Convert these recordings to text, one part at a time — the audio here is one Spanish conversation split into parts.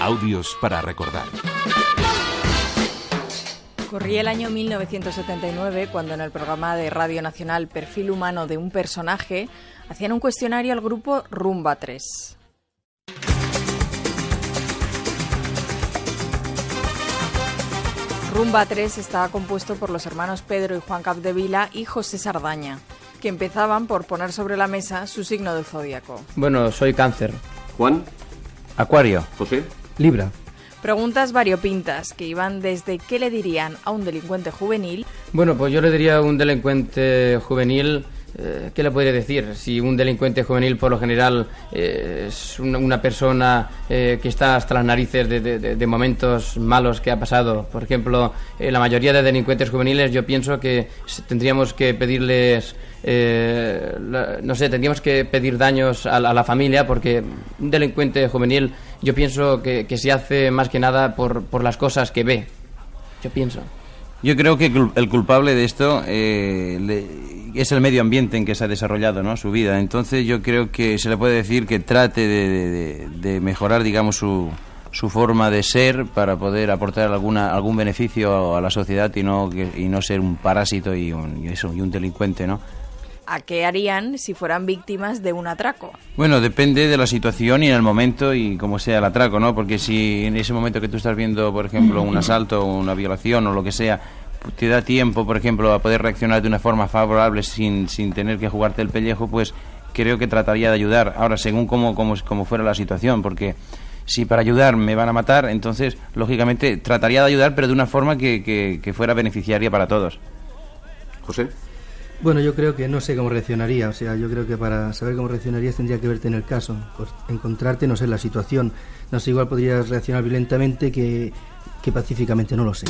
Audios para recordar. Corría el año 1979 cuando en el programa de Radio Nacional Perfil Humano de un Personaje hacían un cuestionario al grupo Rumba 3. Rumba 3 estaba compuesto por los hermanos Pedro y Juan Capdevila y José Sardaña, que empezaban por poner sobre la mesa su signo del zodíaco. Bueno, soy Cáncer. Juan. Acuario. José. Libra. Preguntas variopintas que iban desde ¿qué le dirían a un delincuente juvenil? Bueno, pues yo le diría a un delincuente juvenil, ¿qué le podría decir? Si un delincuente juvenil por lo general es una persona que está hasta las narices de momentos malos que ha pasado. Por ejemplo, la mayoría de delincuentes juveniles yo pienso que tendríamos que pedirles... tendríamos que pedir daños a la familia, porque un delincuente juvenil yo pienso que se hace más que nada por las cosas que ve. Yo creo que el culpable de esto es el medio ambiente en que se ha desarrollado, ¿no?, su vida. Entonces yo creo que se le puede decir que trate de mejorar, digamos, su forma de ser para poder aportar algún beneficio a la sociedad y no ser un parásito y un delincuente, ¿no? ¿A qué harían si fueran víctimas de un atraco? Bueno, depende de la situación y en el momento y cómo sea el atraco, ¿no? Porque si en ese momento que tú estás viendo, por ejemplo, un asalto o una violación o lo que sea, te da tiempo, por ejemplo, a poder reaccionar de una forma favorable sin tener que jugarte el pellejo, pues creo que trataría de ayudar. Ahora, según cómo fuera la situación, porque si para ayudar me van a matar, entonces, lógicamente, trataría de ayudar, pero de una forma que fuera beneficiaria para todos. José. Bueno, yo creo que no sé cómo reaccionaría. O sea, yo creo que para saber cómo reaccionarías tendría que verte en el caso, pues encontrarte, no sé, en la situación. No sé, igual podrías reaccionar violentamente que pacíficamente, no lo sé.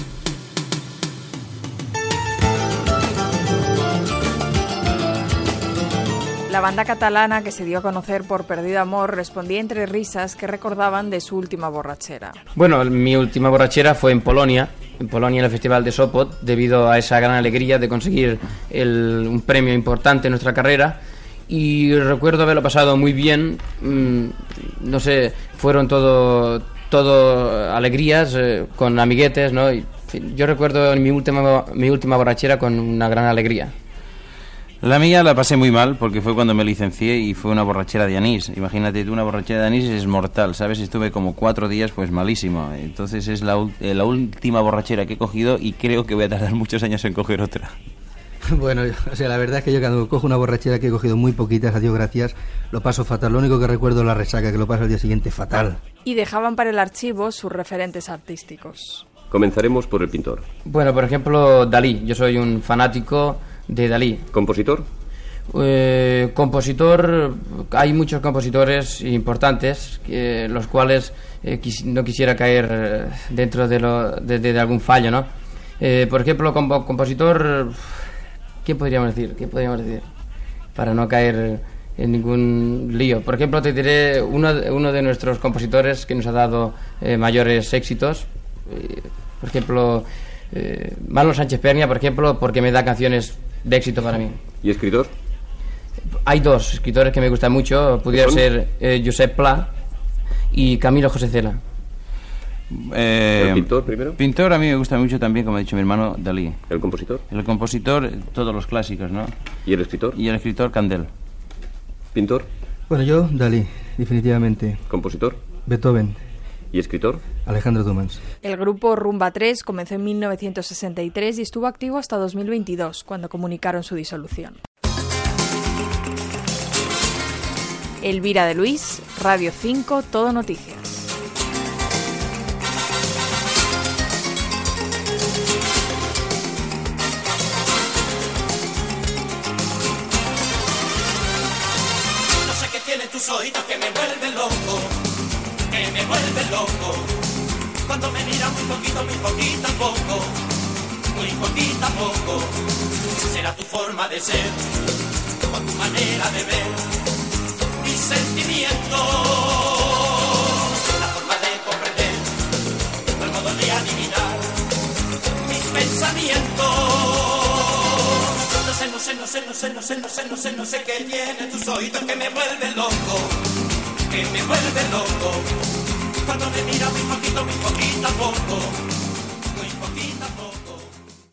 La banda catalana, que se dio a conocer por Perdido Amor, respondía entre risas que recordaban de su última borrachera. Bueno, mi última borrachera fue en Polonia en el Festival de Sopot, debido a esa gran alegría de conseguir un premio importante en nuestra carrera. Y recuerdo haberlo pasado muy bien, no sé, fueron todo alegrías, con amiguetes, ¿no? Y, en fin, yo recuerdo mi última borrachera con una gran alegría. La mía la pasé muy mal porque fue cuando me licencié y fue una borrachera de anís. Imagínate tú, una borrachera de anís es mortal, ¿sabes? Estuve como 4 días pues malísimo. Entonces es la última borrachera que he cogido y creo que voy a tardar muchos años en coger otra. Bueno, o sea, la verdad es que yo cuando cojo una borrachera, que he cogido muy poquitas, a Dios gracias, lo paso fatal. Lo único que recuerdo es la resaca, que lo paso al día siguiente fatal. Y dejaban para el archivo sus referentes artísticos. Comenzaremos por el pintor. Bueno, por ejemplo, Dalí. Yo soy un fanático de Dalí. ¿Compositor? Compositor, hay muchos compositores importantes, los cuales no quisiera caer dentro de algún fallo, ¿no? Por ejemplo, compositor, ¿qué podríamos decir? Para no caer en ningún lío. Por ejemplo, te diré uno de nuestros compositores que nos ha dado mayores éxitos. Por ejemplo, Manuel Sánchez Peña, por ejemplo, porque me da canciones de éxito para mí. ¿Y escritor? Hay 2 escritores que me gustan mucho. Pudiera ser Josep Pla y Camilo José Cela. ¿El pintor primero? Pintor a mí me gusta mucho también, como ha dicho mi hermano, Dalí. ¿El compositor? El compositor, todos los clásicos, ¿no? ¿Y el escritor? Y el escritor, Candel. ¿Pintor? Bueno, yo, Dalí, definitivamente. ¿Compositor? Beethoven. ¿Y escritor? Alejandro Dumas. El grupo Rumba 3 comenzó en 1963 y estuvo activo hasta 2022, cuando comunicaron su disolución. Elvira de Luis, Radio 5, Todo Noticias. No sé qué tiene tus ojitos que me vuelven loco. Que me vuelve loco, cuando me mira muy poquito a poco, muy poquito a poco. Será tu forma de ser, o tu manera de ver mis sentimientos, la forma de comprender, el modo de adivinar mis pensamientos. No sé qué tiene tus ojitos que me vuelven loco. Que me vuelve loco, cuando me mira muy poquito a poco.